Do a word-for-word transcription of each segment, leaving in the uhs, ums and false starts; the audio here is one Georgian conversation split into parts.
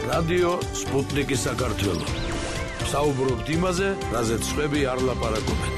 რადიო სპუტნიკი საქართველო. საუბრობთ იმაზე, რაზეც სხვები არ ლაპარაკობენ.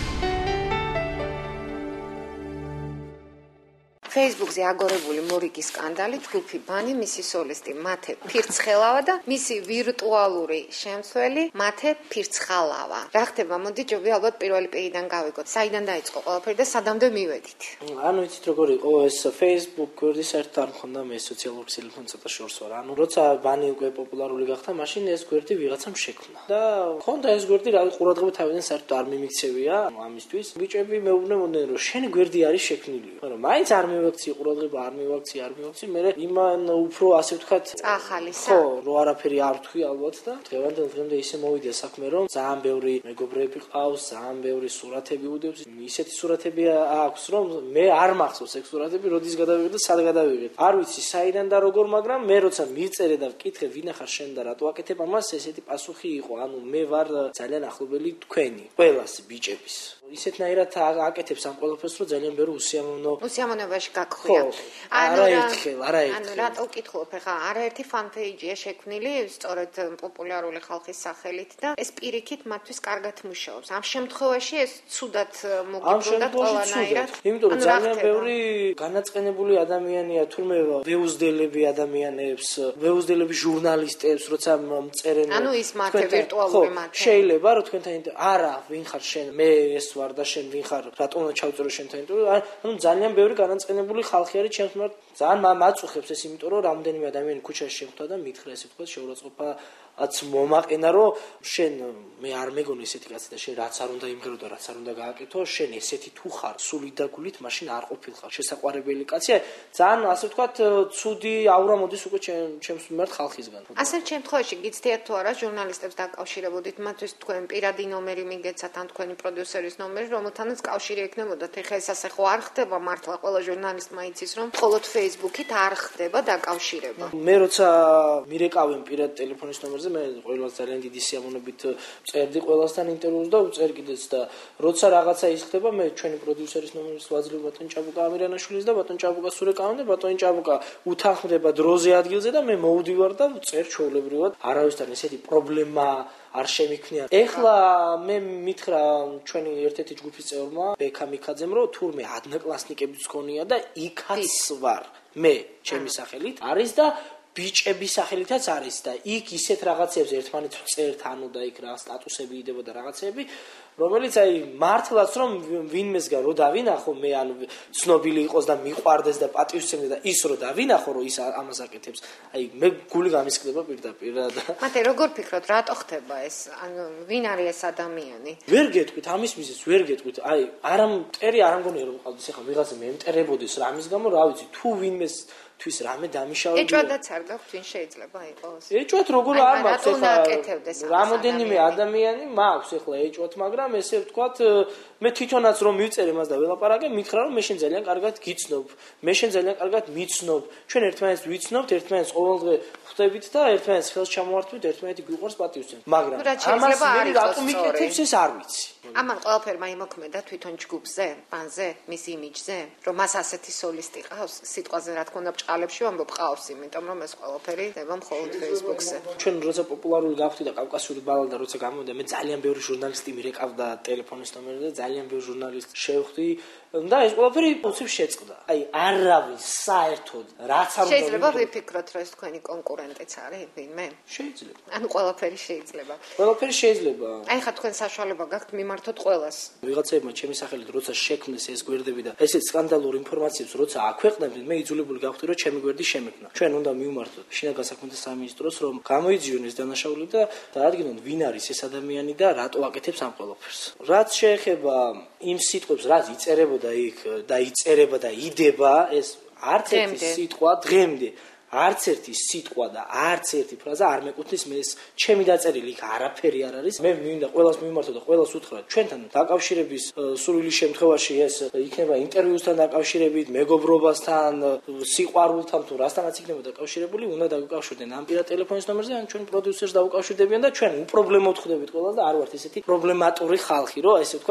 Facebook-ზე აგორებული მორიგი სკანდალი, ჯგუფი ბანი, მისი სოლისტი მათე ფირცხელავა და მისი ვირტუალური შემცველი მათე ფირცხალავა. რა ხდება? მოდი ჯობია ალბათ პირველი პირიდან გავიგოთ. საიდან დაიწყო ყველაფერი და სადამდე მივედით? ანუ იცით როგორ იყო ეს Facebook გვერდი საერთოდ არ მქონდა მე სოციალური ქსელთან ცოტა შორს ვარ. ანუ როცა ბანი უკვე პოპულარული გახდა, მაშინ ეს გვერდი ვიღაცამ შექმნა. და მქონდა ეს გვერდი რა ყურადღება თავიდან საერთოდ არ მიმიქცევია ამისთვის. ბიჭები მეუბნებოდნენ რომ შენი გვერდი არის შექმნილი. მაგრამ მაინც არ მივაქცი ყურადღება, არ მივაქცი, არ მივაქცი, მე იმან უფრო ასე ვთქვათ წახალისა. ხო, რო არაფერი არ ვთქვი ალბათ და დღევანდელ დღემდე ისე მოვიდა საქმე რომ ძალიან ბევრი მეგობრები ყავს, ძალიან ბევრი სურათები უდევს. ისეთი სურათები აქვს რომ მე არ მახსოვს ეგ სურათები როდის გადავიღეთ და სად გადავიღეთ. არ ვიცი საიდან და როგორ, მაგრამ მე როცა მივწერე და ვკითხე ვინ ახარ შენ და რატო აკეთებ ამას, ესეთი პასუხი იყო. ანუ მე ვარ ძალიან ახლობელი თქვენი, ყველას ბიჭების. ისეთნაირად აკეთებს ამ ყველაფერს რომ ძალიან ბევრი უსიამოვნო უსიამოვნებაში გაგხვია. არა ერთხელ, არა ერთხელ. ანუ რატო ვკითხულობ ხა? არაერთი ფან პეიჯია შექმნილი სწორედ პოპულარული ხალხის სახელით და ეს პირიქით მათთვის კარგად მუშაობს. ამ შემთხვევაში ეს ცუდად მოგიბრუნდა ყველანაირად. იმიტომ რომ ძალიან ბევრი განაწყენებული ადამიანია, თურმე ვეუზდელები ადამიანებს, ვეუზდელები ჟურნალისტებს, როცა მწერენ. ანუ ის მათე ვირტუალური მათე. შეიძლება რომ თქვენთან არა, ვინ ხარ შენ? მე ეს ვარ და შენ ვინ ხარ? რატომ ჩავწერო შენთან ინტერვიუ? ანუ ძალიან ბევრი განაწყენებული ხალხი არის ჩემს მიმართ. ძალიან მაწუხებს ეს, იმიტომ რომ რამდენიმე ადამიანი ქუჩაში შეხვდა და მითხრა ესე ვთქვათ შეურაცხყოფაც მომაყენა რომ შენ მე არ მეგონი ესეთი კაცი და შენ რაც არ უნდა იმღერო და რაც არ უნდა გააკეთო, შენ ესეთი თუ ხარ, სული და გულით მაშინ არ ყოფილხარ. შესაყვარებელი კაცია. ძალიან ასე ვთქვათ ცუდი აურა მოდის უკვე ჩემს მიმართ ხალხისგან. ასეთ შემთხვევაში გიცდიათ თუ არა ჟურნალისტებს დაკავშირებოდით, მათთვის თქვენ პირადი ნომერი მიგეცათ ან თქვენი პროდიუსერის ნომერი, რომელთანაც კავშირი ექნებოდათ. ეხლა ეს ასე ხო არ ხდება მართლა ყველა ჟურნალისტმა იცის რომ მხოლოდ Facebook-ით არ ხდება დაკავშირება. მე როცა მირეკავენ პირად ტელეფონის ნომერზე, მე ყველას ძალიან დიდი სიამოვნებით წერდი ყველასთან ინტერვიუს და ვწერ კიდეც და როცა რაღაცა ის ხდება, მე ჩვენი პროდიუსერის ნომერს ვაძლევ ბატონ ჭაბუკა ამირანაშვილის და ბატონ ჭაბუკას ვურეკავენ და ბატონ ჭაბუკა უთანხმდება დროზე ადგილზე და მე მოვდივარ და ვწერ ჩვეულებრივად. არავისთან ესეთი პრობლემა არ შემიქნია. ეხლა მე მითხრა ჩვენი ერთ-ერთი ჯგუფის წევრმა ბექა მიქაძემ რომ თურმე ადნაკლასნიკებიც გქონია და იქაც ვარ მე ჩემი სახელით არის და ბიჭების სახელითაც არის და იქ ისეთ რაღაცებს ერთმანეთს წერთ ანუ და იქ რა სტატუსები იდება და რაღაცები რომელიც აი მართლაც რომ ვინმესგან რო დავინახო მე ანუ ცნობილი იყოს და მიყვარდეს და პატივისცემდეს და ის რო დავინახო რომ ის ამას აკეთებს აი მე გული გამისკდება პირდაპირ და მათე როგორ ფიქრობთ რატო ხდება ეს ანუ ვინ არის ეს ადამიანი ვერ გეტყვით ამის მიზეზს ვერ გეტყვით აი არა მტერი არ ამგონია რომ ყავდეს ახლა ვიღაცა მემტერებოდეს რამის გამო რა ვიცი თუ ვინმეს თვის რამე დამიშავებია. ეჭვადაც არ გაქვთ, ვინ შეიძლება იყოს. ეჭვად როგორ არ მაქვს ახლა. რამოდენიმე ადამიანი მაქვს ახლა ეჭვად, მაგრამ ესე ვთქვათ, მე თვითონაც რომ მივწერე მას და ველაპარაკე, მითხრა რომ მე შენ ძალიან კარგად გიცნობ. მე შენ ძალიან კარგად მიცნობ. ჩვენ ერთმანეთს ვიცნობთ, ერთმანეთს ყოველდღე ხვდებით და ერთმანეთს ხელს ჩამოვართვით, ერთმანეთი გვიყვარს პატივისცემს. მაგრამ ამას მე რატომ მიკეთებს ეს არ ვიცი. ამან ყველაფერმა იმოქმედა თვითონ ჯგუფზე, ბანზე, მის იმიჯზე, რომ მას ასეთი სოლისტი ყავს, სიტყვაზე რა თქმა უნდა ბჭყალებში ვამბობ ყავს, იმიტომ რომ ეს ყველაფერი ხდება მხოლოდ Facebook-ზე. ჩვენ როცა პოპულარული გავხდი და კავკასიური ბალადა როცა გამოვიდა, მე ძალიან ბევრი ჟურნალისტი მირეკავდა ტელეფონის ნომერზე და ძალიან ბევრი ჟურნალისტი შევხვდი და ეს ყველაფერი უცებ შეწყდა. აი არავის საერთოდ რაც არ უნდა შეიძლება ვიფიქროთ, რომ ეს თქვენი კონკურენტიც არის ვინმე? შეიძლება. ანუ ყველაფერი შეიძლება. ყველაფერი შეიძლება. აი ხა თქვენ საშუალება გაქვთ მიმართოთ ყველას. ვიღაცებმა ჩემი სახელით როცა შექმნეს ეს გვერდები და ესეთ სკანდალურ ინფორმაციებს როცა აქვეყნებდნენ, მე იძულებული გავხდი რომ ჩემი გვერდი შემექმნა. ჩვენ უნდა მივმართოთ შინაგან საქმეთა სამინისტროს რომ გამოიძიონ ეს დანაშაული და დაადგინონ ვინ არის ეს ადამიანი და რატო აკეთებს ამ ყველაფერს. რაც შეეხება იმ სიტყვებს, რაც იწერებოდა იქ და იწერება და იდება, ეს არც ერთი სიტყვა დღემდე არც ერთი სიტყვა და არც ერთი ფრაზა არ მეკუთვნის მე ეს ჩემი დაწერილი იქ არაფერი არ არის. მე მინდა ყველას მივმართო და ყველას უთხრა ჩვენთან დაკავშირების სრული შემთხვევაში ეს იქნება ინტერვიუსთან დაკავშირებით, მეგობრობასთან, სიყვარულთან თუ რასთანაც იქნება დაკავშირებული, უნდა დაგუკავშირდნენ ამ პირად ტელეფონის ნომერზე, ან ჩვენ პროდიუსერს დაუკავშირდებიან და ჩვენ უპრობლემოდ ხვდებით ყველას და არ ვართ ესეთი პრობლემატური ხალხი, რომ ესე ვთქვათ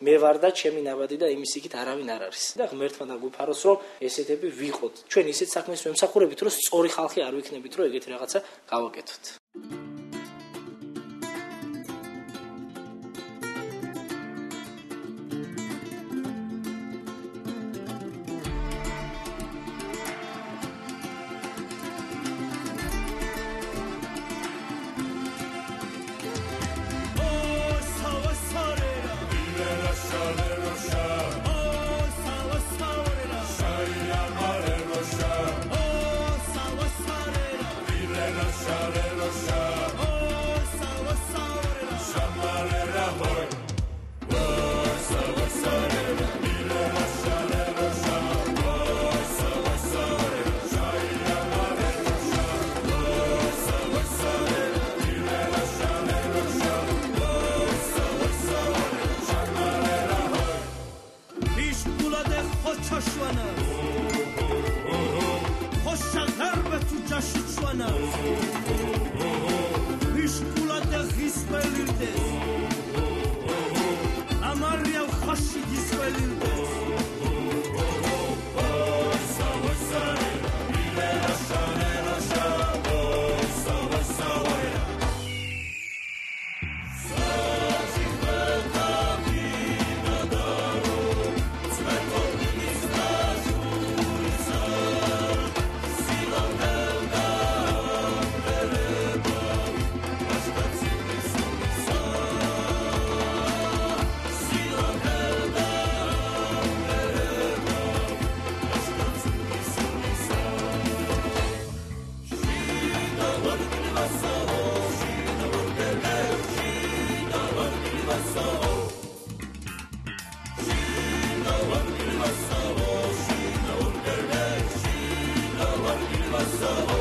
მე ვარ და ჩემი ნაბადი და იმის იქით არავინ არ არის. და ღმერთმა დაგვიფაროს რომ ესეთები ვიყოთ. ჩვენ ისეთ საქმეს ვემსახურებით რომ სწორი ხალხი არ ვიქნებით რომ ეგეთი რაღაცა გავაკეთოთ. So